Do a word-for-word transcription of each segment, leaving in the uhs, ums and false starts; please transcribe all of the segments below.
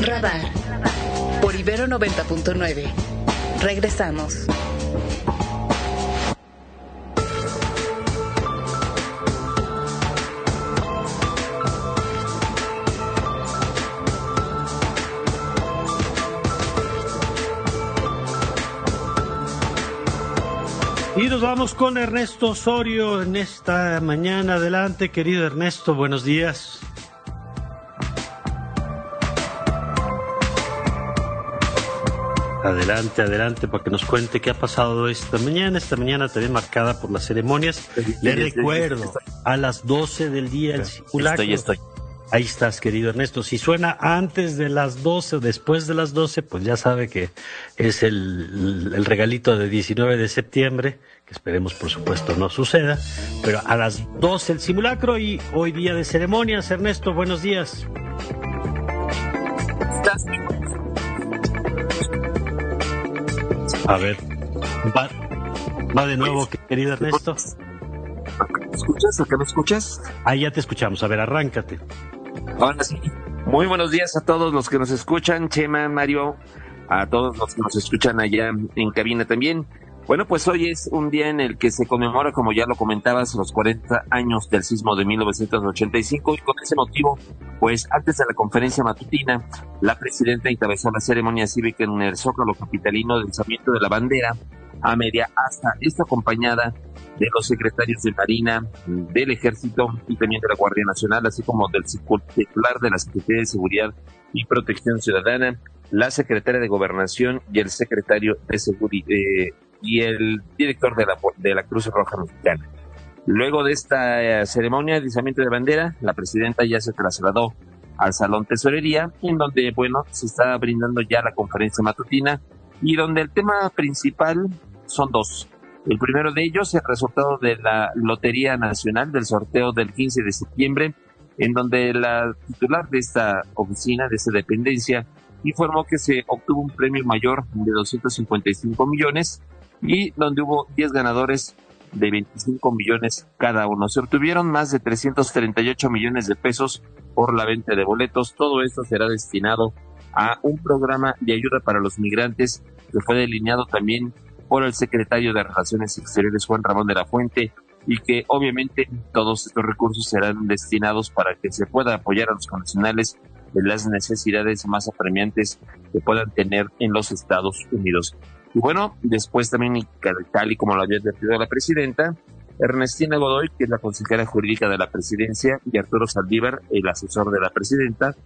Radar por Ibero noventa punto nueve. Regresamos. Y nos vamos con Ernesto Osorio en esta mañana. Adelante, querido Ernesto, buenos días. Adelante, adelante, para que nos cuente qué ha pasado esta mañana. Esta mañana también marcada por las ceremonias. Le recuerdo, a las doce del día el simulacro. Estoy, estoy. Ahí estás, querido Ernesto. Si suena antes de las doce o después de las doce, pues ya sabe que es el, el regalito de diecinueve de septiembre, que esperemos, por supuesto, no suceda. Pero a las doce el simulacro y hoy día de ceremonias. Ernesto, buenos días. A ver, va, va de nuevo, querido Ernesto. ¿Me escuchas? ¿Acá me escuchas? Ahí ya te escuchamos. A ver, arráncate. Ahora sí. Muy buenos días a todos los que nos escuchan, Chema, Mario, a todos los que nos escuchan allá en cabina también. Bueno, pues hoy es un día en el que se conmemora, como ya lo comentabas, los cuarenta años del sismo de mil novecientos ochenta y cinco, y con ese motivo, pues antes de la conferencia matutina, la presidenta encabezó la ceremonia cívica en el Zócalo capitalino del izamiento de la bandera a media asta, esta acompañada de los secretarios de Marina, del Ejército y también de la Guardia Nacional, así como del titular de la Secretaría de Seguridad y Protección Ciudadana, la secretaria de Gobernación y el secretario de Seguridad eh, y el director de la, de la Cruz Roja Mexicana. Luego de esta eh, ceremonia de izamiento de bandera, la presidenta ya se trasladó al Salón Tesorería, en donde, bueno, se está brindando ya la conferencia matutina y donde el tema principal son dos. El primero de ellos, el resultado de la Lotería Nacional del sorteo del quince de septiembre, en donde la titular de esta oficina, de esta dependencia, informó que se obtuvo un premio mayor de doscientos cincuenta y cinco millones y donde hubo diez ganadores de veinticinco millones cada uno. Se obtuvieron más de trescientos treinta y ocho millones de pesos por la venta de boletos. Todo esto será destinado a un programa de ayuda para los migrantes que fue delineado también por el secretario de Relaciones Exteriores, Juan Ramón de la Fuente, y que obviamente todos estos recursos serán destinados para que se pueda apoyar a los connacionales en las necesidades más apremiantes que puedan tener en los Estados Unidos. Y bueno, después también, tal y como lo había advertido la presidenta, Ernestina Godoy, que es la consejera jurídica de la presidencia, y Arturo Saldívar, el asesor de la presidenta,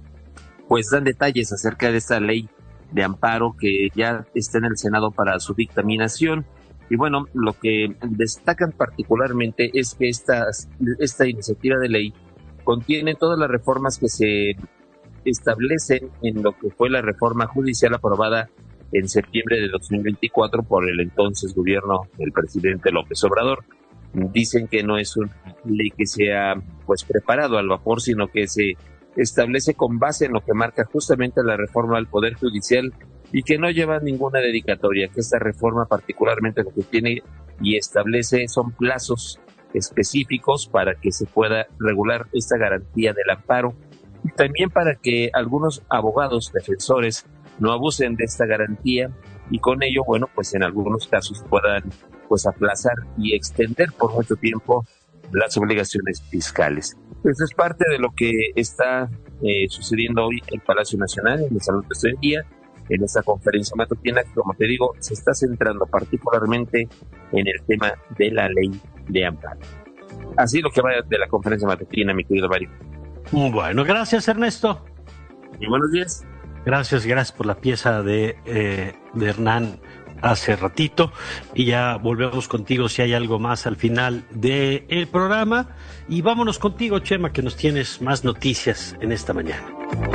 pues dan detalles acerca de esta ley de amparo que ya está en el Senado para su dictaminación. Y bueno, lo que destacan particularmente es que esta, esta iniciativa de ley contiene todas las reformas que se establecen en lo que fue la reforma judicial aprobada en septiembre de dos mil veinticuatro por el entonces gobierno del presidente López Obrador. Dicen que no es una ley que sea pues preparado al vapor, sino que se establece con base en lo que marca justamente la reforma al Poder Judicial y que no lleva ninguna dedicatoria, que esta reforma particularmente lo que tiene y establece son plazos específicos para que se pueda regular esta garantía del amparo y también para que algunos abogados defensores no abusen de esta garantía y con ello, bueno, pues en algunos casos puedan pues aplazar y extender por mucho tiempo las obligaciones fiscales. Eso es parte de lo que está eh, sucediendo hoy en Palacio Nacional, en el Salón de Tesorería, en esta conferencia matutina que, como te digo, se está centrando particularmente en el tema de la ley de amparo. Así lo que va de la conferencia matutina, mi querido Mario. Bueno, gracias, Ernesto. Y buenos días. Gracias, gracias por la pieza de, eh, de Hernán hace ratito, y ya volvemos contigo si hay algo más al final del programa, y vámonos contigo, Chema, que nos tienes más noticias en esta mañana.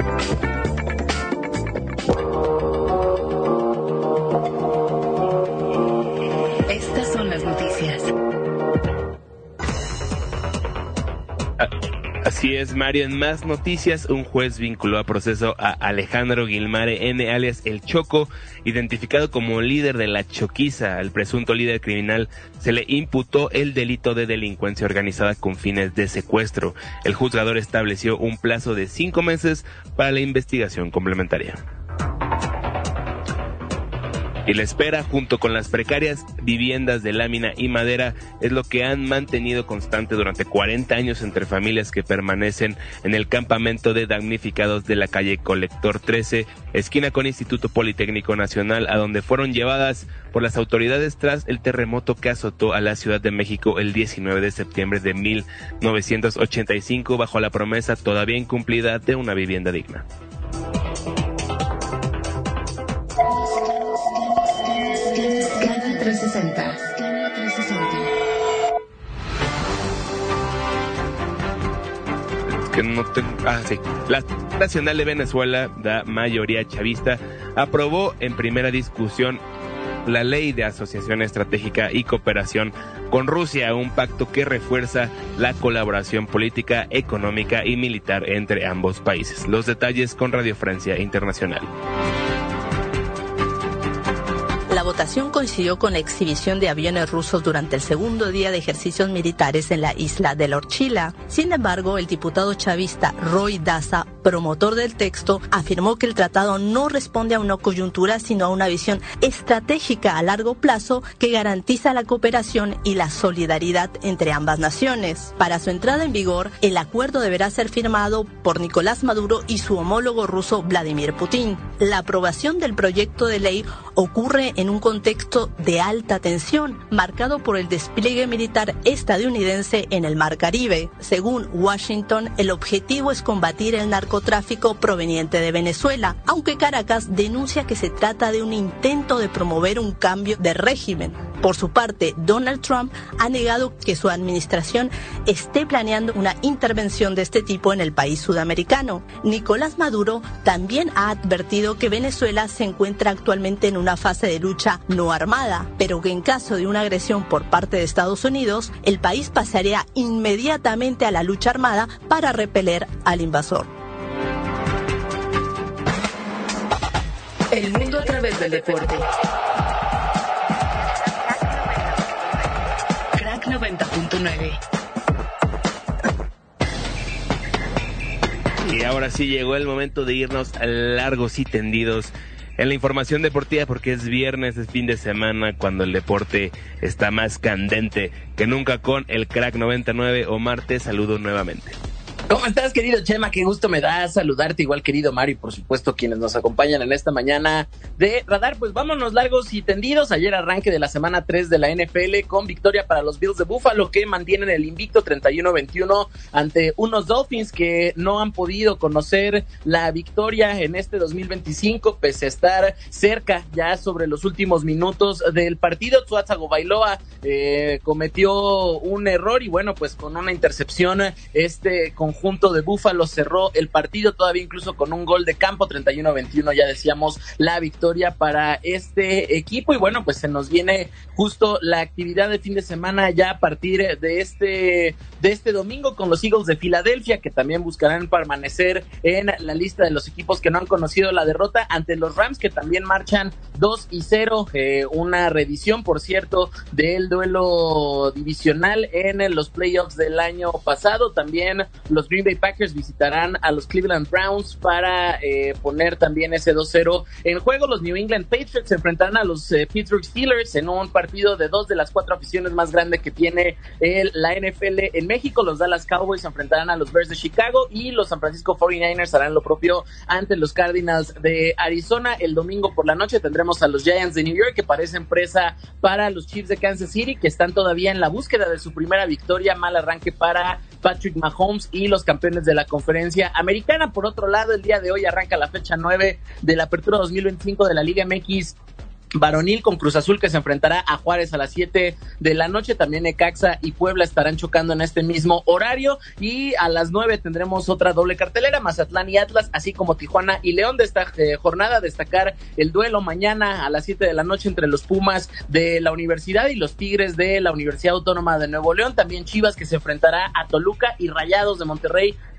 Estas son las noticias. Así es, Mario. En más noticias, un juez vinculó a proceso a Alejandro Guilmare N., alias El Choco, identificado como líder de la Choquiza. Al presunto líder criminal se le imputó el delito de delincuencia organizada con fines de secuestro. El juzgador estableció un plazo de cinco meses para la investigación complementaria. Y la espera, junto con las precarias viviendas de lámina y madera, es lo que han mantenido constante durante cuarenta años entre familias que permanecen en el campamento de damnificados de la calle Colector trece, esquina con Instituto Politécnico Nacional, a donde fueron llevadas por las autoridades tras el terremoto que azotó a la Ciudad de México el diecinueve de septiembre de mil novecientos ochenta y cinco, bajo la promesa todavía incumplida de una vivienda digna. trescientos sesenta. Que no tengo, ah, sí. La Nacional de Venezuela, la mayoría chavista, aprobó en primera discusión la Ley de Asociación Estratégica y Cooperación con Rusia, un pacto que refuerza la colaboración política, económica y militar entre ambos países. Los detalles con Radio Francia Internacional. La votación coincidió con la exhibición de aviones rusos durante el segundo día de ejercicios militares en la isla de Orchila. Sin embargo, el diputado chavista Roy Daza, promotor del texto, afirmó que el tratado no responde a una coyuntura, sino a una visión estratégica a largo plazo que garantiza la cooperación y la solidaridad entre ambas naciones. Para su entrada en vigor, el acuerdo deberá ser firmado por Nicolás Maduro y su homólogo ruso Vladimir Putin. La aprobación del proyecto de ley ocurre en un contexto de alta tensión, marcado por el despliegue militar estadounidense en el Mar Caribe. Según Washington, el objetivo es combatir el narcotráfico proveniente de Venezuela, aunque Caracas denuncia que se trata de un intento de promover un cambio de régimen. Por su parte, Donald Trump ha negado que su administración esté planeando una intervención de este tipo en el país sudamericano. Nicolás Maduro también ha advertido que Venezuela se encuentra actualmente en una fase de lucha no armada, pero que en caso de una agresión por parte de Estados Unidos, el país pasaría inmediatamente a la lucha armada para repeler al invasor. El mundo a través del deporte. Crack noventa punto nueve. Y ahora sí llegó el momento de irnos largos y tendidos en la información deportiva, porque es viernes, es fin de semana, cuando el deporte está más candente que nunca con el Crack noventa y nueve. Omar, te saludo nuevamente. ¿Cómo estás, querido Chema? Qué gusto me da saludarte, igual querido Mario, y por supuesto quienes nos acompañan en esta mañana de Radar. Pues vámonos largos y tendidos. Ayer arranque de la semana tres de la N F L con victoria para los Bills de Buffalo, que mantienen el invicto treinta y uno veintiuno ante unos Dolphins que no han podido conocer la victoria en este dos mil veinticinco, pese a estar cerca ya sobre los últimos minutos del partido. Tua Tagovailoa eh, cometió un error y bueno, pues con una intercepción este conjunto Conjunto de Búfalo cerró el partido, todavía incluso con un gol de campo. Treinta y uno veintiuno, ya decíamos, la victoria para este equipo. Y bueno, pues se nos viene justo la actividad de fin de semana ya a partir de este de este domingo con los Eagles de Filadelfia, que también buscarán permanecer en la lista de los equipos que no han conocido la derrota ante los Rams, que también marchan dos y cero, eh, una reedición, por cierto, del duelo divisional en los playoffs del año pasado. También los Green Bay Packers visitarán a los Cleveland Browns para eh, poner también ese dos cero en juego. Los New England Patriots se enfrentarán a los eh, Pittsburgh Steelers en un partido de dos de las cuatro aficiones más grandes que tiene el, la N F L en México. Los Dallas Cowboys se enfrentarán a los Bears de Chicago y los San Francisco cuarenta y nueve ers harán lo propio ante los Cardinals de Arizona. El domingo por la noche tendremos a los Giants de New York, que parecen presa para los Chiefs de Kansas City, que están todavía en la búsqueda de su primera victoria. Mal arranque para Patrick Mahomes y los campeones de la conferencia americana. Por otro lado, el día de hoy arranca la fecha nueve de la apertura dos mil veinticinco de la Liga M X varonil, con Cruz Azul, que se enfrentará a Juárez a las siete de la noche. También Necaxa y Puebla estarán chocando en este mismo horario, y a las nueve tendremos otra doble cartelera, Mazatlán y Atlas, así como Tijuana y León. De esta eh, jornada destacar el duelo mañana a las siete de la noche entre los Pumas de la Universidad y los Tigres de la Universidad Autónoma de Nuevo León. También Chivas, que se enfrentará a Toluca, y Rayados de Monterrey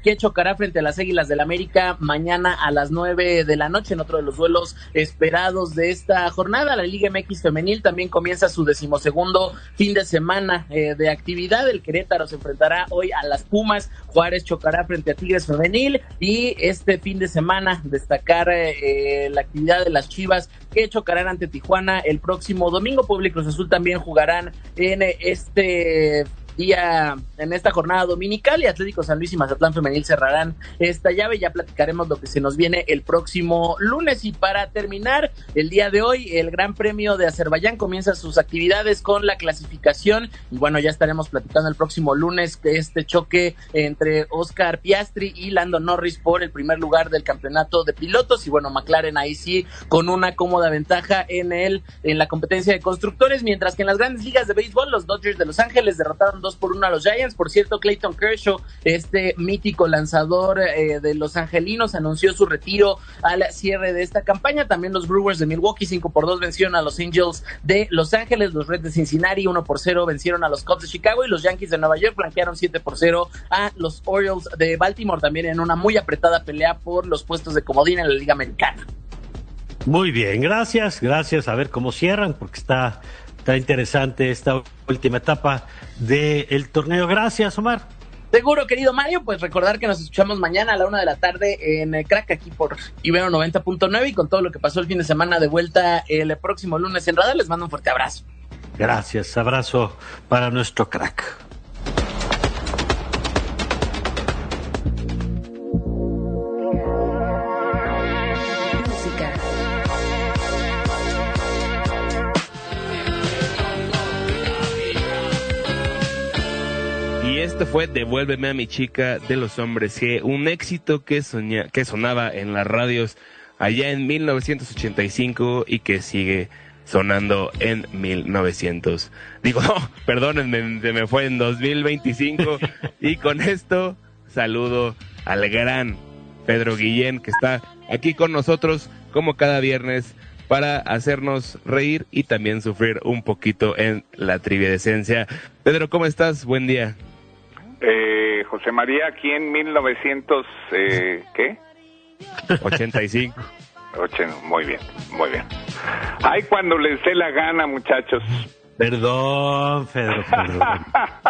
que chocará frente a las Águilas del América mañana a las nueve de la noche en otro de los duelos esperados de esta jornada. La Liga M X femenil también comienza su decimosegundo fin de semana eh, de actividad. El Querétaro se enfrentará hoy a las Pumas, Juárez chocará frente a Tigres femenil y este fin de semana destacar eh, la actividad de las Chivas que chocarán ante Tijuana el próximo domingo. Puebla y Cruz Azul también jugarán en este día, en esta jornada dominical, y Atlético San Luis y Mazatlán femenil cerrarán esta llave. Ya platicaremos lo que se nos viene el próximo lunes. Y para terminar el día de hoy, el Gran Premio de Azerbaiyán comienza sus actividades con la clasificación, y bueno, ya estaremos platicando el próximo lunes de este choque entre Oscar Piastri y Lando Norris por el primer lugar del campeonato de pilotos. Y bueno, McLaren ahí sí con una cómoda ventaja en el en la competencia de constructores, mientras que en las grandes ligas de béisbol, los Dodgers de Los Ángeles derrotaron dos por uno a los Giants. Por cierto, Clayton Kershaw, este mítico lanzador eh, de los angelinos, anunció su retiro al cierre de esta campaña. También los Brewers de Milwaukee cinco por dos vencieron a los Angels de Los Ángeles. Los Reds de Cincinnati uno por cero vencieron a los Cubs de Chicago, y los Yankees de Nueva York blanquearon siete por cero a los Orioles de Baltimore, también en una muy apretada pelea por los puestos de comodín en la Liga Americana. Muy bien, gracias, gracias. A ver cómo cierran, porque está, está interesante esta última etapa del torneo. Gracias, Omar. Seguro, querido Mario, pues recordar que nos escuchamos mañana a la una de la tarde en el Crack, aquí por Ibero noventa punto nueve, y con todo lo que pasó el fin de semana de vuelta el próximo lunes en Radar. Les mando un fuerte abrazo. Gracias, abrazo para nuestro Crack. Y esto fue Devuélveme a mi chica de Los Hombres G, un éxito que, soña, que sonaba en las radios allá en mil novecientos ochenta y cinco y que sigue sonando en mil novecientos. Digo, no, perdónenme, se me fue en dos mil veinticinco. Y con esto saludo al gran Pedro Guillén, que está aquí con nosotros como cada viernes para hacernos reír y también sufrir un poquito en la trivia de esencia. Pedro, ¿cómo estás? Buen día. Eh, José María, aquí en mil novecientos, eh, ¿qué? ochenta y cinco. ochenta, muy bien, muy bien. Ay, cuando les dé la gana, muchachos. Perdón, Pedro, perdón.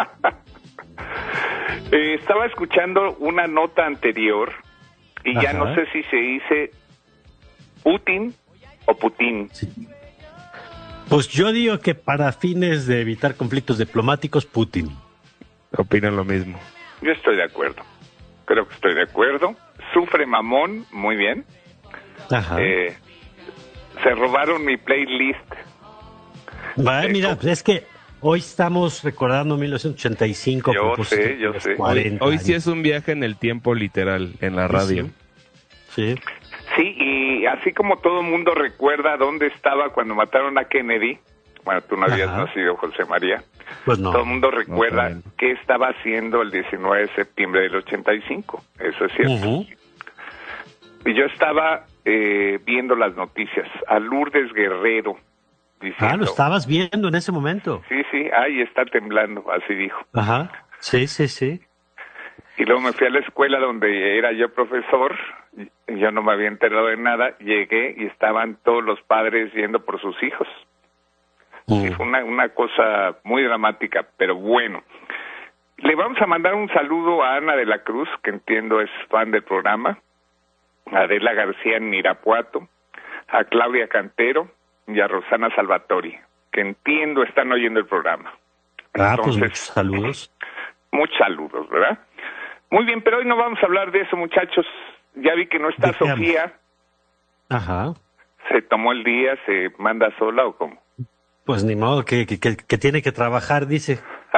eh, estaba escuchando una nota anterior y Ajá. ya no sé si se dice Putin o Putin. Sí. Pues yo digo que para fines de evitar conflictos diplomáticos, Putin. Opinan lo mismo. Yo estoy de acuerdo. Creo que estoy de acuerdo. Sufre mamón, muy bien. Ajá. Eh, se robaron mi playlist. Vale, eh, mira, pues es que hoy estamos recordando mil novecientos ochenta y cinco. Yo sé, yo sé. Hoy, hoy sí es un viaje en el tiempo literal, en la radio. Sí. Sí, y así como todo el mundo recuerda dónde estaba cuando mataron a Kennedy, bueno, tú no habías Ajá. nacido, José María. Pues no. Todo el mundo recuerda no, qué estaba haciendo el diecinueve de septiembre del ochenta y cinco. Eso es cierto. Uh-huh. Y yo estaba eh, viendo las noticias. A Lourdes Guerrero diciendo... Ah, lo estabas viendo en ese momento. Sí, sí. Ay, está temblando, así dijo. Ajá. Sí, sí, sí. Y luego me fui a la escuela donde era yo profesor. Y yo no me había enterado de nada. Llegué y estaban todos los padres yendo por sus hijos. Sí, fue una, una cosa muy dramática, pero bueno. Le vamos a mandar un saludo a Ana de la Cruz, que entiendo es fan del programa, a Adela García en Irapuato, a Claudia Cantero y a Rosana Salvatori, que entiendo están oyendo el programa. Ah, Entonces, pues muchos saludos. Muchos saludos, ¿verdad? Muy bien, pero hoy no vamos a hablar de eso, muchachos. Ya vi que no está Sofía. Ajá. ¿Se tomó el día, se manda sola o cómo? Pues ni modo, que, que, que tiene que trabajar, dice.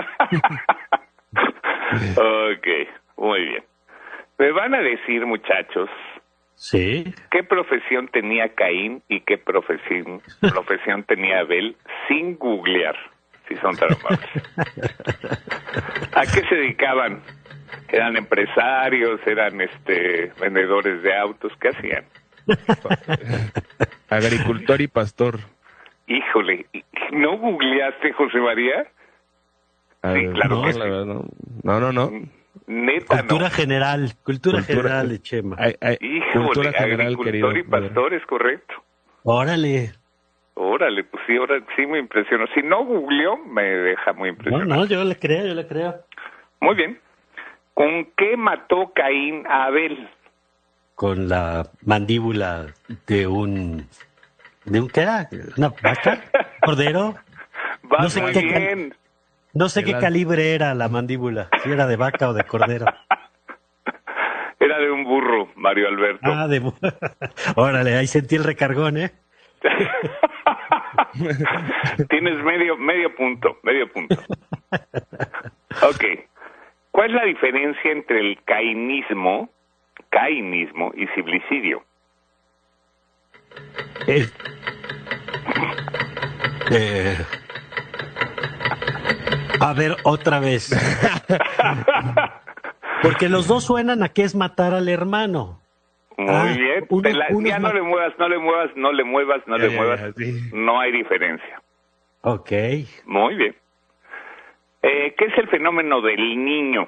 Ok, muy bien. Me van a decir, muchachos, sí, qué profesión tenía Caín y qué profesión, profesión tenía Abel sin googlear, si son tan amables. ¿A qué se dedicaban? ¿Eran empresarios? ¿Eran este vendedores de autos? ¿Qué hacían? Agricultor y pastor. Híjole, ¿no googleaste, José María? A Sí, ver, claro no, que la sí. verdad, no. No, no, no. Neta, Cultura no. general, cultura, cultura general de Chema. Ay, ay, Híjole, cultura general, agricultor querido. y pastor, es correcto. Órale. Órale, pues sí, ahora sí me impresionó. Si no googleó, me deja muy No, impresionado. no, yo le creo, yo le creo. Muy bien. ¿Con qué mató Caín a Abel? Con la mandíbula de un... ¿De un qué era? ¿Una vaca? ¿Cordero? Va No sé muy qué bien. cal- No sé qué la- calibre era la mandíbula, si era de vaca o de cordero. Era de un burro, Mario Alberto. Ah, de... Órale, ahí sentí el recargón, ¿eh? Tienes medio medio punto, medio punto. Ok. ¿Cuál es la diferencia entre el cainismo, cainismo y ciblicidio? Eh, eh, a ver, otra vez. Porque los dos suenan a que es matar al hermano. Muy Ah, bien. uno- Te la- uno ya es no ma- le muevas, no le muevas, no le muevas, no Ya, le ya, muevas. ya, sí. No hay diferencia. Ok. Muy bien. Eh, ¿Qué es el fenómeno del niño?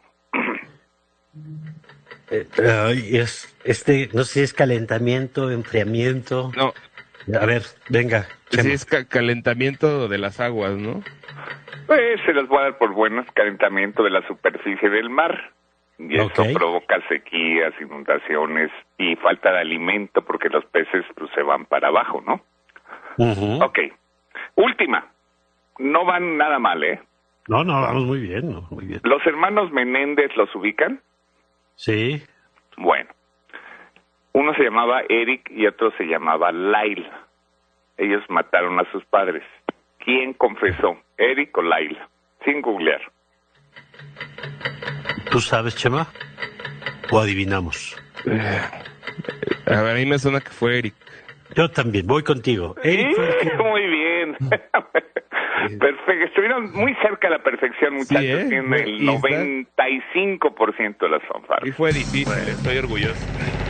Eh, ay, es, este, no sé si es calentamiento, enfriamiento. No, A ver, venga. Chema. sí es ca- calentamiento de las aguas, ¿no? Pues se las voy a dar por buenas, calentamiento de la superficie del mar. Y eso Ok. provoca sequías, inundaciones y falta de alimento porque los peces pues, se van para abajo, ¿no? Ujú. Ok. Última. No van nada mal, ¿eh? No, no, vamos muy bien, no, muy bien. ¿Los hermanos Menéndez los ubican? Sí. Bueno. Uno se llamaba Eric y otro se llamaba Lyle. Ellos mataron a sus padres. ¿Quién confesó? ¿Eric o Lyle? Sin googlear. ¿Tú sabes, Chema? ¿O adivinamos? A ver, a mí me suena que fue Eric. Yo también, voy contigo. Eric fue el Sí, que- muy bien. Perfecto. Estuvieron muy cerca de la perfección, muchachos. ¿eh? Tienen el Y está- noventa y cinco por ciento de las Y fanfarras. fue difícil, estoy orgulloso.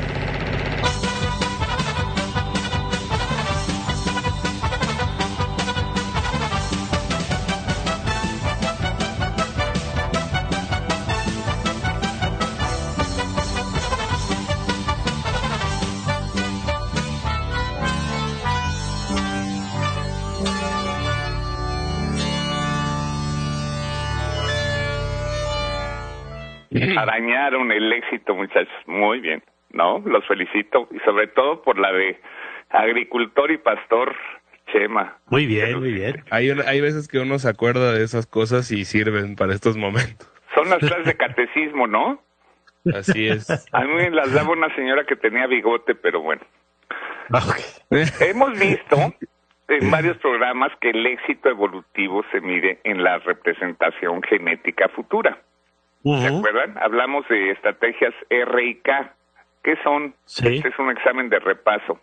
Arañaron el éxito, muchachos. Muy bien. ¿No? Los felicito. Y sobre todo por la de agricultor y pastor, Chema. Muy bien, muy bien. Hay, hay veces que uno se acuerda de esas cosas y sirven para estos momentos. Son las clases de catecismo, ¿no? Así es. A mí me las daba una señora que tenía bigote, pero bueno. Ok. Hemos visto en varios programas que el éxito evolutivo se mide en la representación genética futura. ¿Se Ujú. acuerdan? Hablamos de estrategias R y K. ¿Qué son? Sí. Este es un examen de repaso.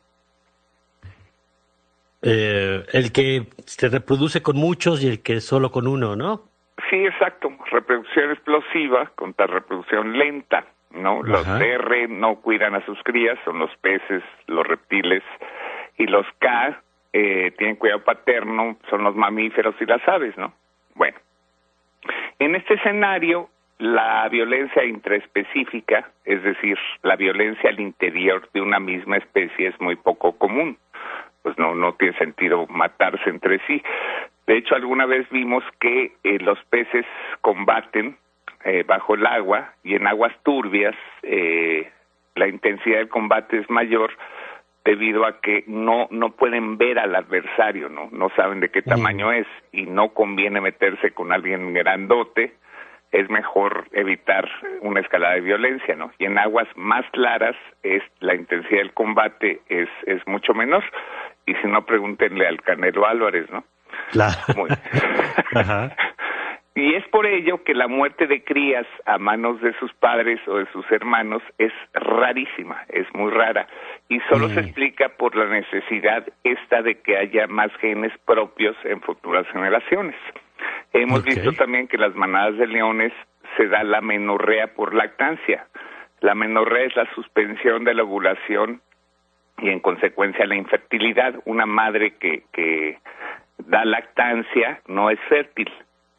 Eh, el que se reproduce con muchos y el que solo con uno, ¿no? Sí, exacto. Reproducción explosiva contra reproducción lenta, ¿no? Los Ajá. R no cuidan a sus crías, son los peces, los reptiles, y los K eh, tienen cuidado paterno, son los mamíferos y las aves, ¿no? Bueno, en este escenario, la violencia intraespecífica, es decir, la violencia al interior de una misma especie es muy poco común. Pues no, no tiene sentido matarse entre sí. De hecho, alguna vez vimos que eh, los peces combaten eh, bajo el agua y en aguas turbias eh, la intensidad del combate es mayor debido a que no no pueden ver al adversario, no no saben de qué tamaño es y no conviene meterse con alguien grandote. Es mejor evitar una escalada de violencia, ¿no? Y en aguas más claras es la intensidad del combate es es mucho menor. Y si no, pregúntenle al Canelo Álvarez, ¿no? Claro. Muy. Ajá. Y es por ello que la muerte de crías a manos de sus padres o de sus hermanos es rarísima, es muy rara. Y solo Mm. se explica por la necesidad esta de que haya más genes propios en futuras generaciones. Hemos Ok. visto también que las manadas de leones se da la menorrea por lactancia. La menorrea es la suspensión de la ovulación y en consecuencia la infertilidad. Una madre que, que da lactancia no es fértil.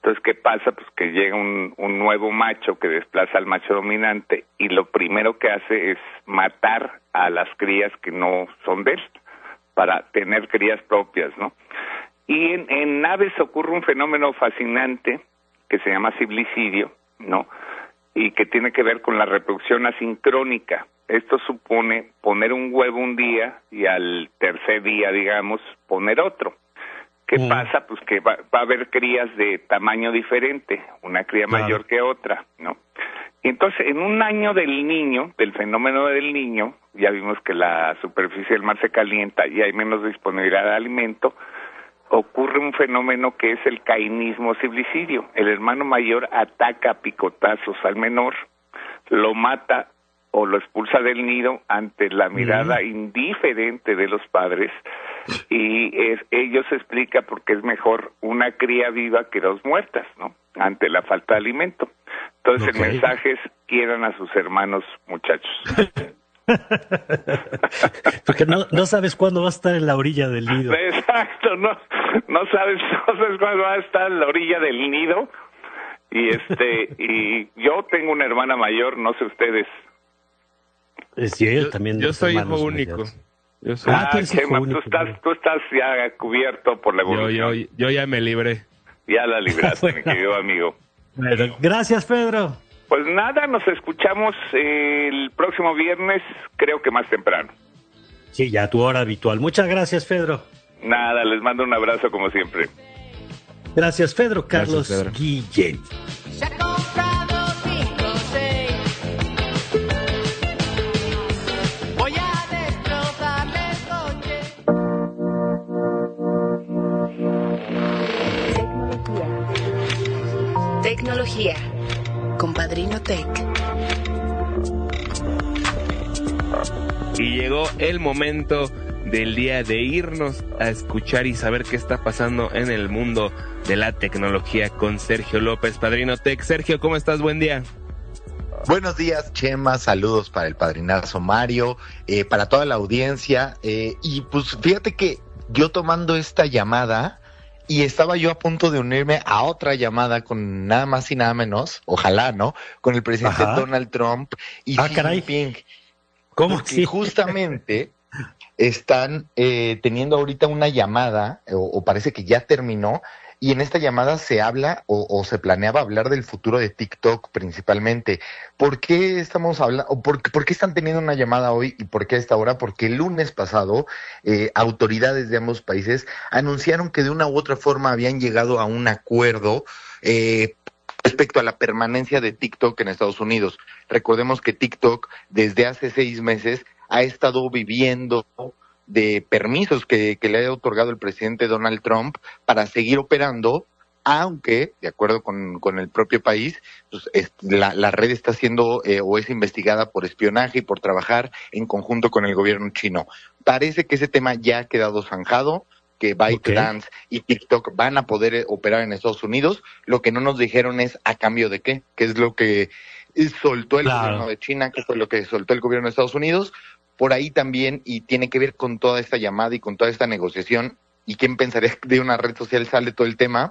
Entonces, ¿qué pasa? Pues que llega un, un nuevo macho que desplaza al macho dominante y lo primero que hace es matar a las crías que no son de él, para tener crías propias, ¿no? Y en, en aves ocurre un fenómeno fascinante que se llama ciblicidio, ¿no? Y que tiene que ver con la reproducción asincrónica. Esto supone poner un huevo un día y al tercer día, digamos, poner otro. ¿Qué mm. pasa? Pues que va, va a haber crías de tamaño diferente, una cría claro. mayor que otra, ¿no? Y entonces, en un año del niño, del fenómeno del niño, ya vimos que la superficie del mar se calienta y hay menos disponibilidad de alimento, ocurre un fenómeno que es el cainismo ciblicidio. El hermano mayor ataca a picotazos al menor, lo mata o lo expulsa del nido ante la mirada mm. indiferente de los padres, y es, ello se explica porque es mejor una cría viva que dos muertas, ¿no? Ante la falta de alimento. Entonces okay. el mensaje es: quieran a sus hermanos, muchachos. Porque no, no sabes cuándo va a estar en la orilla del nido. Exacto, no, no sabes, no sabes cuándo va a estar en la orilla del nido. Y este, y yo tengo una hermana mayor, no sé ustedes. Sí, él también. Yo soy hijo único. Yo soy... Ah, ah Chema, tú estás, tú estás ya cubierto por la evolución. Yo, yo, yo ya me libré. Ya la libraste, bueno. mi querido amigo. Bueno, gracias, Pedro. Pues nada, nos escuchamos el próximo viernes, creo que más temprano. Sí, ya a tu hora habitual. Muchas gracias, Pedro. Nada, les mando un abrazo como siempre. Gracias, Pedro. Carlos Gracias, Pedro. Guillén. Tecnología con Padrino Tech. Y llegó el momento del día de irnos a escuchar y saber qué está pasando en el mundo de la tecnología con Sergio López, Padrino Tech. Sergio, ¿cómo estás? Buen día. Buenos días, Chema, saludos para el padrinazo Mario, eh, para toda la audiencia, eh, y pues fíjate que yo tomando esta llamada, y estaba yo a punto de unirme a otra llamada con nada más y nada menos, ojalá, ¿no?, con el presidente Ajá. Donald Trump y ah, Xi caray. Jinping. ¿Cómo Porque sí? justamente están eh, teniendo ahorita una llamada, o, o parece que ya terminó, y en esta llamada se habla o, o se planeaba hablar del futuro de TikTok principalmente. ¿Por qué estamos hablando, o por, por qué están teniendo una llamada hoy y por qué a esta hora? Porque el lunes pasado eh, autoridades de ambos países anunciaron que de una u otra forma habían llegado a un acuerdo eh, respecto a la permanencia de TikTok en Estados Unidos. Recordemos que TikTok desde hace seis meses ha estado viviendo de permisos que, que le ha otorgado el presidente Donald Trump para seguir operando, aunque, de acuerdo con, con el propio país, pues, es, la, la red está siendo eh, o es investigada por espionaje y por trabajar en conjunto con el gobierno chino. Parece que ese tema ya ha quedado zanjado, que ByteDance okay. y TikTok van a poder eh, operar en Estados Unidos. Lo que no nos dijeron es a cambio de qué, que es lo que soltó el claro. gobierno de China, que fue lo que soltó el gobierno de Estados Unidos. Por ahí también, y tiene que ver con toda esta llamada y con toda esta negociación, y quién pensaría que de una red social sale todo el tema,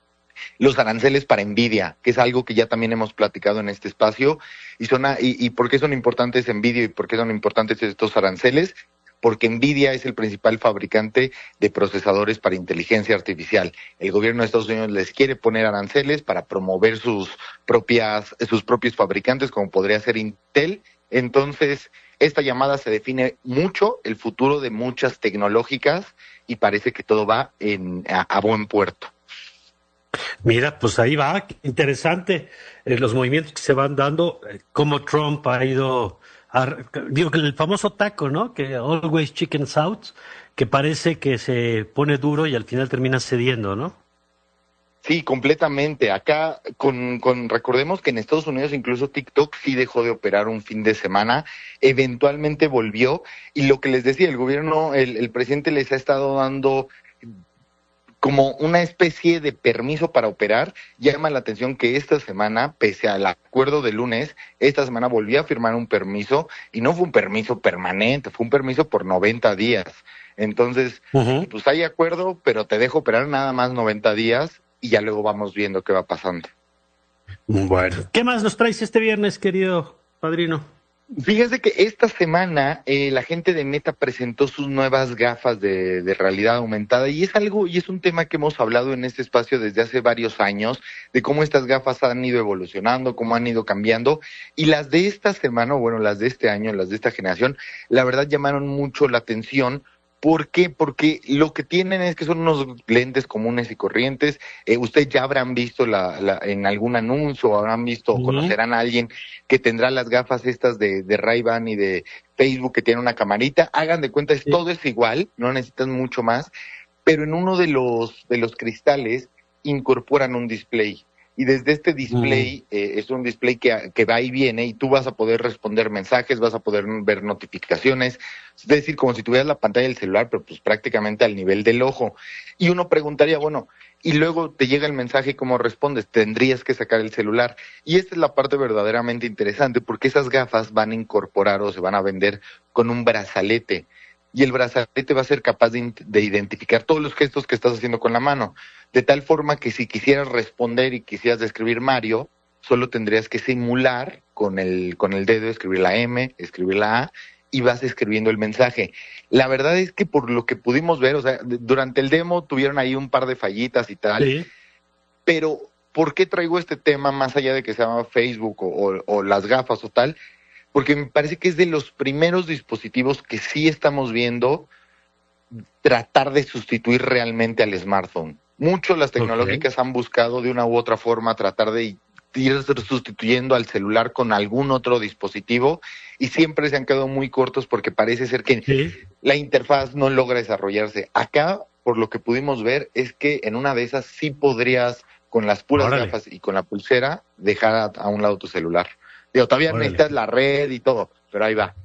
los aranceles para Nvidia, que es algo que ya también hemos platicado en este espacio, y son a, y, y por qué son importantes Nvidia y por qué son importantes estos aranceles, porque Nvidia es el principal fabricante de procesadores para inteligencia artificial. El gobierno de Estados Unidos les quiere poner aranceles para promover sus propias, sus propios fabricantes, como podría ser Intel. Entonces, esta llamada se define mucho el futuro de muchas tecnológicas y parece que todo va en, a, a buen puerto. Mira, pues ahí va, interesante eh, los movimientos que se van dando, eh, cómo Trump ha ido, a, digo que el famoso taco, ¿no? Que always chicken out, que parece que se pone duro y al final termina cediendo, ¿no? Sí, completamente. Acá, con, con recordemos que en Estados Unidos incluso TikTok sí dejó de operar un fin de semana, eventualmente volvió, y lo que les decía, el gobierno, el, el presidente les ha estado dando como una especie de permiso para operar. Llama la atención que esta semana, pese al acuerdo de lunes, esta semana volvió a firmar un permiso, y no fue un permiso permanente, fue un permiso por noventa días. Entonces, uh-huh. pues hay acuerdo, pero te dejo operar nada más noventa días, y ya luego vamos viendo qué va pasando. Bueno, ¿qué más nos traes este viernes, querido padrino? Fíjese que esta semana eh, la gente de Meta presentó sus nuevas gafas de, de realidad aumentada y es algo y es un tema que hemos hablado en este espacio desde hace varios años, de cómo estas gafas han ido evolucionando, cómo han ido cambiando, y las de esta semana, bueno, las de este año, las de esta generación, la verdad llamaron mucho la atención. ¿Por qué? Porque lo que tienen es que son unos lentes comunes y corrientes. Eh, ustedes ya habrán visto la, la, en algún anuncio, o habrán visto o uh-huh. conocerán a alguien que tendrá las gafas estas de, de Ray-Ban y de Facebook que tiene una camarita. Hagan de cuenta, es, sí. todo es igual, no necesitan mucho más, pero en uno de los, de los cristales incorporan un display. Y desde este display, uh-huh. eh, es un display que, que va y viene, y tú vas a poder responder mensajes, vas a poder ver notificaciones, es decir, como si tuvieras la pantalla del celular, pero pues prácticamente al nivel del ojo. Y uno preguntaría, bueno, y luego te llega el mensaje y cómo respondes, tendrías que sacar el celular. Y esta es la parte verdaderamente interesante, porque esas gafas van a incorporar o se van a vender con un brazalete. Y el brazalete va a ser capaz de, de identificar todos los gestos que estás haciendo con la mano, de tal forma que si quisieras responder y quisieras escribir Mario, solo tendrías que simular con el, con el dedo, escribir la M, escribir la A, y vas escribiendo el mensaje. La verdad es que por lo que pudimos ver, o sea, durante el demo tuvieron ahí un par de fallitas y tal, sí. Pero ¿por qué traigo este tema más allá de que se llama Facebook o, o, o las gafas o tal? Porque me parece que es de los primeros dispositivos que sí estamos viendo tratar de sustituir realmente al smartphone. Muchos las tecnológicas okay. han buscado de una u otra forma tratar de ir sustituyendo al celular con algún otro dispositivo y siempre se han quedado muy cortos porque parece ser que ¿sí? la interfaz no logra desarrollarse. Acá, por lo que pudimos ver, es que en una de esas sí podrías, con las puras Órale. gafas y con la pulsera, dejar a, a un lado tu celular. Digo, todavía Órale. necesitas la red y todo, pero ahí va.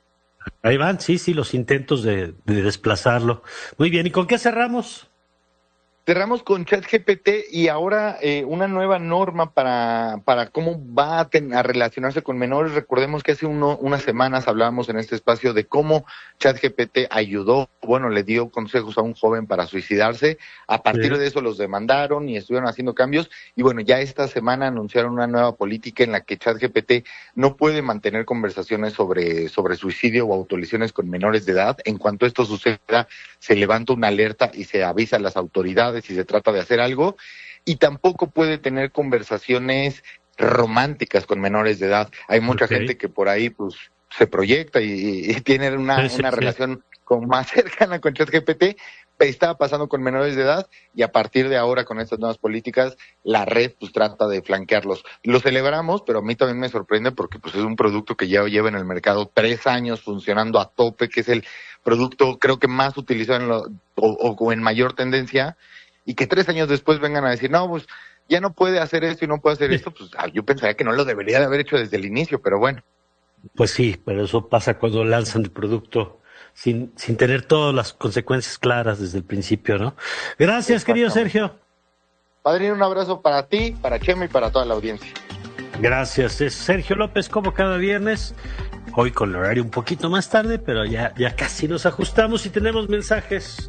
Ahí van, sí, sí, los intentos de, de desplazarlo. Muy bien, ¿y con qué cerramos? Cerramos con ChatGPT y ahora eh, una nueva norma para, para cómo va a, ten, a relacionarse con menores. Recordemos que hace uno, unas semanas hablábamos en este espacio de cómo ChatGPT ayudó, bueno, le dio consejos a un joven para suicidarse. A partir sí. de eso los demandaron y estuvieron haciendo cambios. Y bueno, ya esta semana anunciaron una nueva política en la que ChatGPT no puede mantener conversaciones sobre, sobre suicidio o autolesiones con menores de edad. En cuanto esto suceda, se levanta una alerta y se avisa a las autoridades si se trata de hacer algo, y tampoco puede tener conversaciones románticas con menores de edad. Hay mucha okay. gente que por ahí pues se proyecta y, y tiene una, sí, sí, una sí. relación con, más cercana con ChatGPT. Estaba pasando con menores de edad y a partir de ahora con estas nuevas políticas la red pues trata de flanquearlos. Lo celebramos, pero a mí también me sorprende porque pues es un producto que ya lleva en el mercado tres años funcionando a tope, que es el producto creo que más utilizado en lo, o, o en mayor tendencia, y que tres años después vengan a decir, no, pues ya no puede hacer esto y no puede hacer esto, pues yo pensaría que no lo debería de haber hecho desde el inicio, pero bueno. Pues sí, pero eso pasa cuando lanzan el producto sin, sin tener todas las consecuencias claras desde el principio, ¿no? Gracias, querido Sergio. Padrino, un abrazo para ti, para Chema y para toda la audiencia. Gracias, es Sergio López como cada viernes, hoy con el horario un poquito más tarde, pero ya, ya casi nos ajustamos y tenemos mensajes.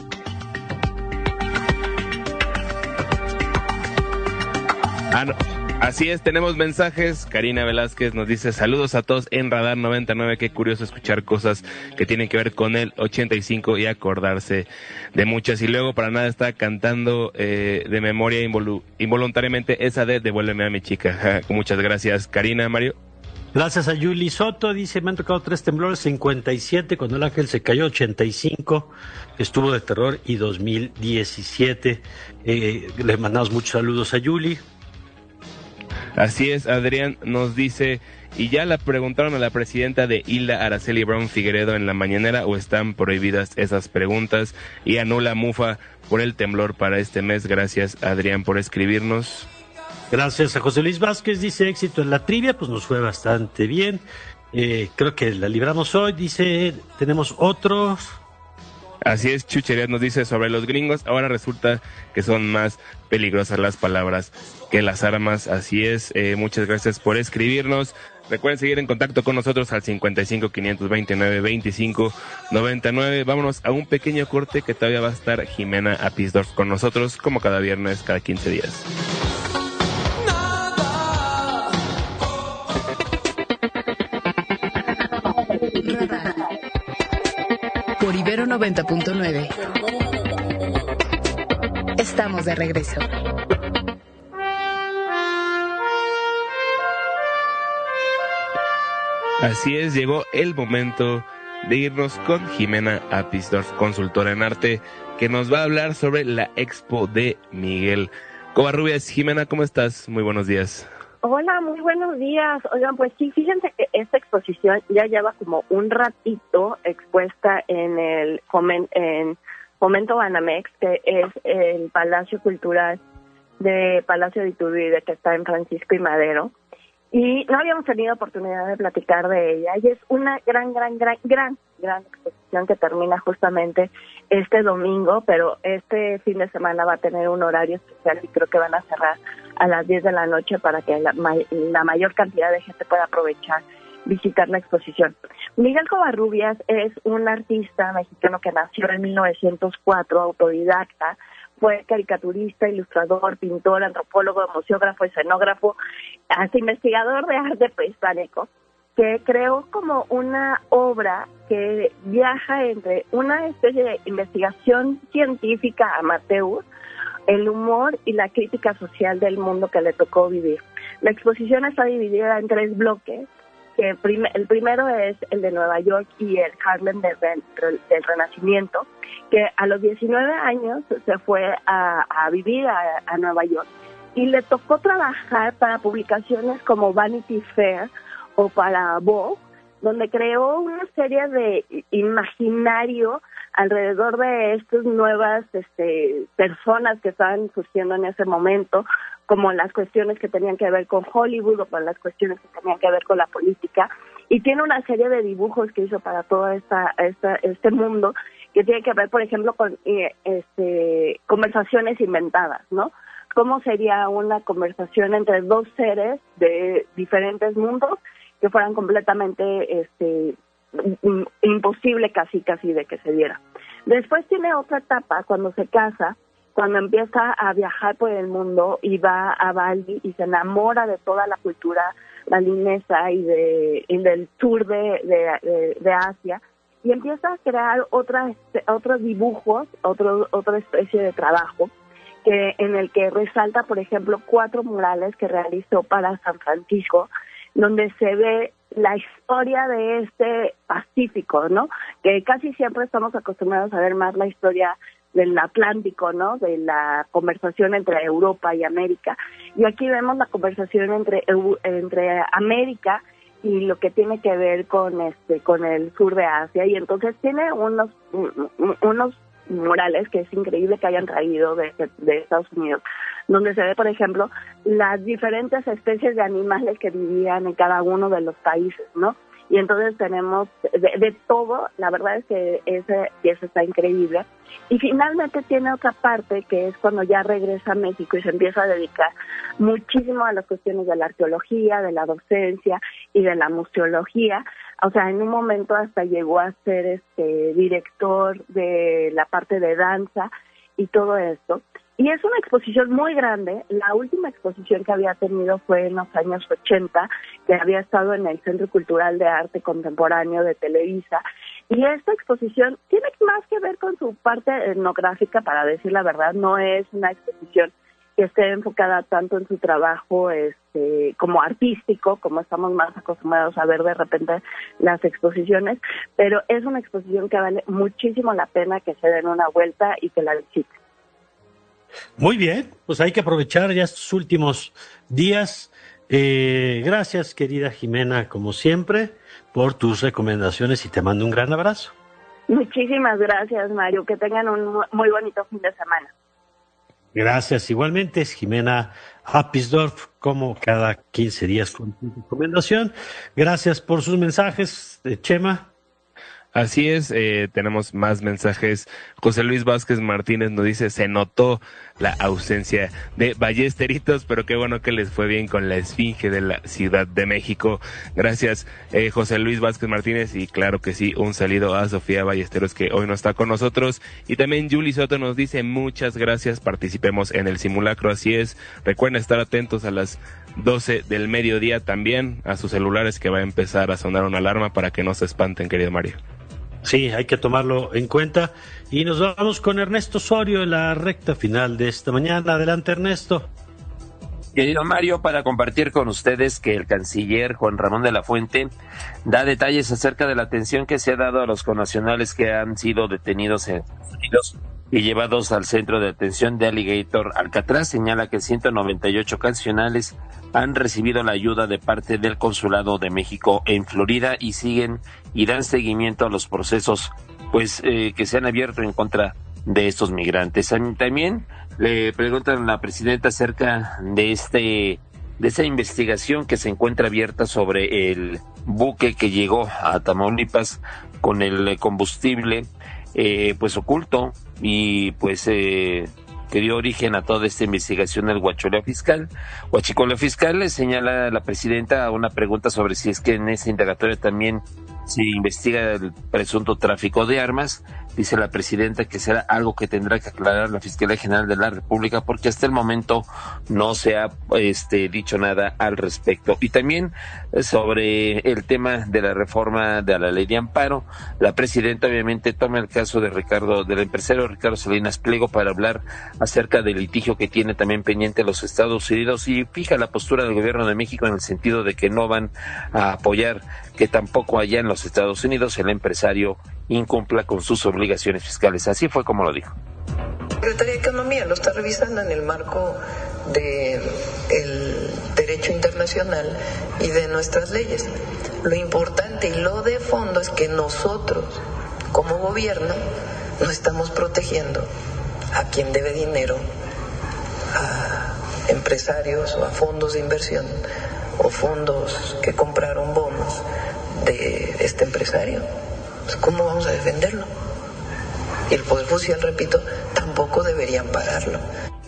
Ah, no. Así es, tenemos mensajes. Karina Velázquez nos dice saludos a todos en Radar noventa y nueve. Qué curioso escuchar cosas que tienen que ver con el ochenta y cinco y acordarse de muchas. Y luego para nada está cantando eh, de memoria involu- involuntariamente esa de Devuélveme a mi chica. Muchas gracias, Karina. Mario. Gracias a Yuli Soto, dice, me han tocado tres temblores, cincuenta y siete cuando el ángel se cayó, ochenta y cinco estuvo de terror y dos mil diecisiete. Eh, le mandamos muchos saludos a Yuli. Así es, Adrián nos dice, y ya la preguntaron a la presidenta de Hilda Araceli Brown Figueredo en la mañanera, o están prohibidas esas preguntas, y anula Mufa por el temblor para este mes. Gracias, Adrián, por escribirnos. Gracias a José Luis Vázquez, dice éxito en la trivia, pues nos fue bastante bien, eh, creo que la libramos hoy, dice, tenemos otros. Así es, Chucherías nos dice sobre los gringos, ahora resulta que son más peligrosas las palabras que las armas. Así es, eh, muchas gracias por escribirnos. Recuerden seguir en contacto con nosotros al cincuenta y cinco, quinientos veintinueve, veinticinco noventa y nueve. Vámonos a un pequeño corte que todavía va a estar Jimena Apisdorf con nosotros, como cada viernes, cada quince días. Por Ibero noventa punto nueve. Estamos de regreso. Así es, llegó el momento de irnos con Jimena Apisdorf, consultora en arte, que nos va a hablar sobre la Expo de Miguel Covarrubias. Jimena, ¿cómo estás? Muy buenos días. Hola, muy buenos días. Oigan, pues sí, fíjense que esta exposición ya lleva como un ratito expuesta en el Fomen- en Fomento Banamex, que es el Palacio Cultural de Palacio de Iturbide, que está en Francisco y Madero. Y no habíamos tenido oportunidad de platicar de ella. Y es una gran, gran, gran, gran, gran exposición que termina justamente este domingo, pero este fin de semana va a tener un horario especial y creo que van a cerrar a las diez de la noche para que la, la mayor cantidad de gente pueda aprovechar visitar la exposición. Miguel Covarrubias es un artista mexicano que nació en mil novecientos cuatro, autodidacta. Fue caricaturista, ilustrador, pintor, antropólogo, museógrafo, escenógrafo, hasta investigador de arte prehispánico, que creó como una obra que viaja entre una especie de investigación científica amateur, el humor y la crítica social del mundo que le tocó vivir. La exposición está dividida en tres bloques, que prim- el primero es el de Nueva York y el Harlem del, del, del Renacimiento, que a los diecinueve años se fue a, a vivir a, a Nueva York y le tocó trabajar para publicaciones como Vanity Fair o para Vogue, donde creó una serie de imaginario alrededor de estas nuevas este, personas que estaban surgiendo en ese momento, como las cuestiones que tenían que ver con Hollywood o con las cuestiones que tenían que ver con la política, y tiene una serie de dibujos que hizo para todo esta, esta, este mundo, que tiene que ver, por ejemplo, con eh, este, conversaciones inventadas, ¿no? ¿Cómo sería una conversación entre dos seres de diferentes mundos que fueran completamente este, imposible casi, casi de que se diera? Después tiene otra etapa cuando se casa, cuando empieza a viajar por el mundo y va a Bali y se enamora de toda la cultura balinesa y, de, y del sur de, de, de, de Asia, y empieza a crear otras, otros dibujos, otro, otra especie de trabajo, que en el que resalta, por ejemplo, cuatro murales que realizó para San Francisco, donde se ve la historia de este Pacífico, ¿no? Que casi siempre estamos acostumbrados a ver más la historia del Atlántico, ¿no? De la conversación entre Europa y América. Y aquí vemos la conversación entre entre América y lo que tiene que ver con este con el sur de Asia, y entonces tiene unos unos murales que es increíble que hayan traído de, de Estados Unidos, donde se ve, por ejemplo, las diferentes especies de animales que vivían en cada uno de los países, ¿no? Y entonces tenemos de, de todo. La verdad es que ese pieza está increíble. Y finalmente tiene otra parte que es cuando ya regresa a México y se empieza a dedicar muchísimo a las cuestiones de la arqueología, de la docencia y de la museología. O sea, en un momento hasta llegó a ser este director de la parte de danza y todo esto. Y es una exposición muy grande. La última exposición que había tenido fue en los años ochenta, que había estado en el Centro Cultural de Arte Contemporáneo de Televisa. Y esta exposición tiene más que ver con su parte etnográfica, para decir la verdad. No es una exposición que esté enfocada tanto en su trabajo este, como artístico, como estamos más acostumbrados a ver de repente las exposiciones, pero es una exposición que vale muchísimo la pena que se den una vuelta y que la visiten. Muy bien, pues hay que aprovechar ya estos últimos días. Eh, gracias, querida Jimena, como siempre, por tus recomendaciones, y te mando un gran abrazo. Muchísimas gracias, Mario. Que tengan un muy bonito fin de semana. Gracias, igualmente. Es Jimena Apisdorf, como cada quince días con tu recomendación. Gracias por sus mensajes, Chema. Así es, eh, tenemos más mensajes. José Luis Vázquez Martínez nos dice, se notó la ausencia de Ballesteritos, pero qué bueno que les fue bien con la Esfinge de la Ciudad de México. Gracias, eh, José Luis Vázquez Martínez, y claro que sí, un saludo a Sofía Ballesteros, que hoy no está con nosotros. Y también Julie Soto nos dice, muchas gracias, participemos en el simulacro. Así es, recuerden estar atentos a las doce del mediodía también, a sus celulares, que va a empezar a sonar una alarma para que no se espanten, querido Mario. Sí, hay que tomarlo en cuenta. Y nos vamos con Ernesto Osorio en la recta final de esta mañana. Adelante, Ernesto. Querido Mario, para compartir con ustedes que el canciller Juan Ramón de la Fuente da detalles acerca de la atención que se ha dado a los connacionales que han sido detenidos en Estados Unidos y llevados al centro de atención de Alligator Alcatraz. Señala que ciento noventa y ocho connacionales han recibido la ayuda de parte del Consulado de México en Florida y siguen y dan seguimiento a los procesos pues eh, que se han abierto en contra de estos migrantes. También le preguntan a la presidenta acerca de este de esa investigación que se encuentra abierta sobre el buque que llegó a Tamaulipas con el combustible eh, pues oculto y pues eh, que dio origen a toda esta investigación del huachicoleo fiscal. Huachicoleo fiscal le señala a la presidenta a una pregunta sobre si es que en esa indagatoria también se investiga el presunto tráfico de armas. Dice la presidenta que será algo que tendrá que aclarar la Fiscalía General de la República, porque hasta el momento no se ha este, dicho nada al respecto. Y también sobre el tema de la reforma de la ley de amparo, la presidenta obviamente toma el caso de Ricardo, del empresario Ricardo Salinas Pliego, para hablar acerca del litigio que tiene también pendiente los Estados Unidos, y fija la postura del gobierno de México en el sentido de que no van a apoyar que tampoco allá en los Estados Unidos el empresario incumpla con sus obligaciones fiscales. Así fue como lo dijo. La Secretaría de Economía lo está revisando en el marco del derecho internacional y de nuestras leyes. Lo importante y lo de fondo es que nosotros, como gobierno, no estamos protegiendo a quien debe dinero, a empresarios o a fondos de inversión o fondos que compraron bonos de este empresario. ¿Cómo vamos a defenderlo? Y el Poder Judicial, repito, tampoco debería ampararlo.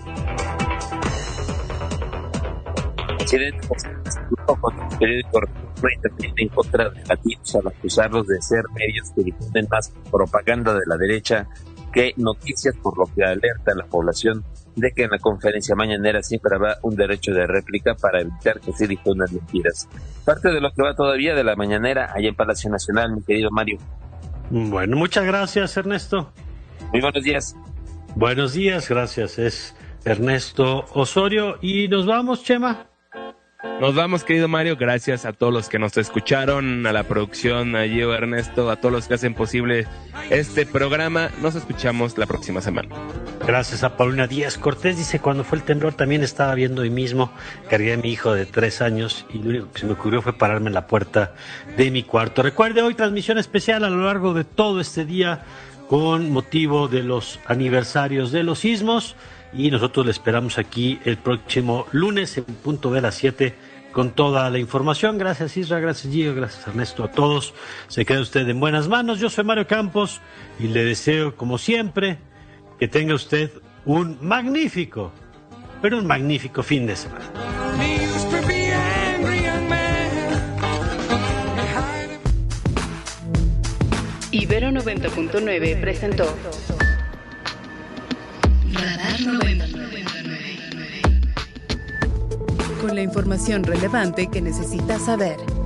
Presidente, con el periódico en contra de latinos al acusarlos de ser medios que difunden más propaganda de la derecha que noticias, por lo que alerta a la población de que en la conferencia mañanera siempre habrá un derecho de réplica para evitar que se difundan mentiras. Parte de lo que va todavía de la mañanera allá en Palacio Nacional, mi querido Mario. Bueno, muchas gracias, Ernesto. Muy buenos días. Buenos días, gracias. Es Ernesto Osorio. Y nos vamos, Chema. Nos vamos, querido Mario, gracias a todos los que nos escucharon, a la producción, a Gio, Ernesto, a todos los que hacen posible este programa. Nos escuchamos la próxima semana. Gracias a Paulina Díaz Cortés. Dice, cuando fue el temblor también estaba viendo hoy mismo, cargué a mi hijo de tres años y lo único que se me ocurrió fue pararme en la puerta de mi cuarto. Recuerde, hoy transmisión especial a lo largo de todo este día con motivo de los aniversarios de los sismos. Y nosotros le esperamos aquí el próximo lunes en punto de las siete con toda la información. Gracias, Isra, gracias, Gio, gracias, Ernesto, a todos. Se queda usted en buenas manos. Yo soy Mario Campos y le deseo, como siempre, que tenga usted un magnífico, pero un magnífico fin de semana. Ibero noventa punto nueve presentó Radar noventa. Con la información relevante que necesitas saber.